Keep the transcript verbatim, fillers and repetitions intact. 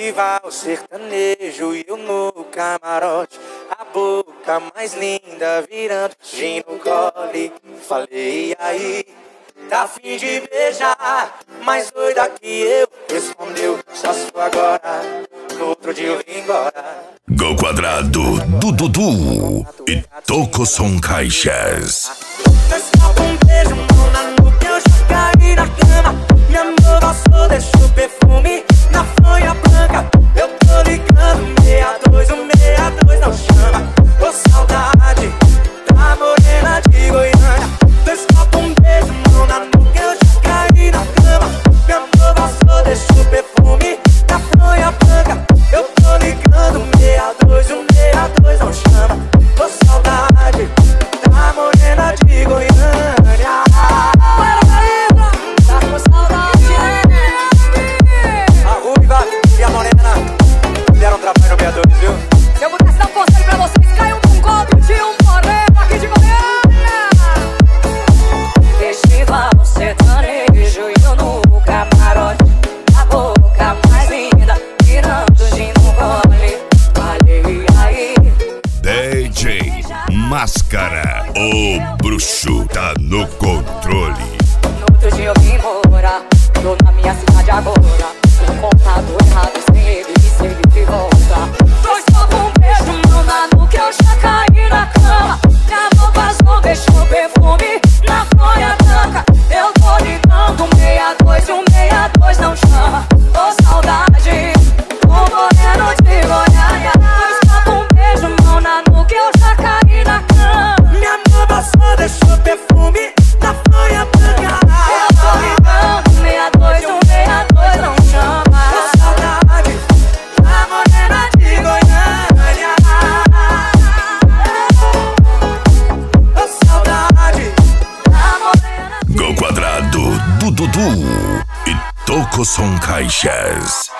festival sertanejo e eu no camarote, a boca mais linda virando gin no gole. Falei, e aí, tá a fim de beijar? Mais doida que eu, respondeu, só se for agora, no outro dia eu vim embora. Gol Quadrado, do Dudu e Tocosom Caixas. Desculpa, um beijo, mão na nuca, eu já caí na cama. Minha mão passou, deixou perfume na fronha branca. Eu tô ligando, meia dois, um meia dois não chama. Ô saudade da morena de Goiânia. Desculpa, um beijo, mão na nuca, eu já caí na cama. Minha mão passou, deixou perfume na fronha branca. Eu tô ligando, meia dois, um meia dois não chama. Ô saudade da morena de Goiânia. Tá com saudade, a Ruiva e a Morena deram trabalho no meia dois, viu? Se eu pudesse dar um conselho pra vocês, caiam com um golpe de um moreno aqui de Goiânia. Festival sertanejo e eu no camarote, a boca mais linda virando gin no gole. Falei, aí D J Máscara, o bruxo tá no controle. no outro dia eu vim morar, tô na minha cidade agora. Um computador errado sem ele e segue de volta. Dois copos, um beijo, mão na nuca, eu já caí na cama. Minha mão passou, deixou perfume na folha branca. Eu tô ligando, meia dois, um meia dois não chama. Ô saudade, o moreno de Goiânia. Dois copos, um beijo, mão na nuca, eu já caí na cama. Minha mão passou, deixou perfume na folha branca. Eu tô ligando, meia dois, um meia dois não chama. Ô saudade da morena de Goiânia. Ô saudade A morena Gol Quadrado, do Dudu e Tocosom Caixas.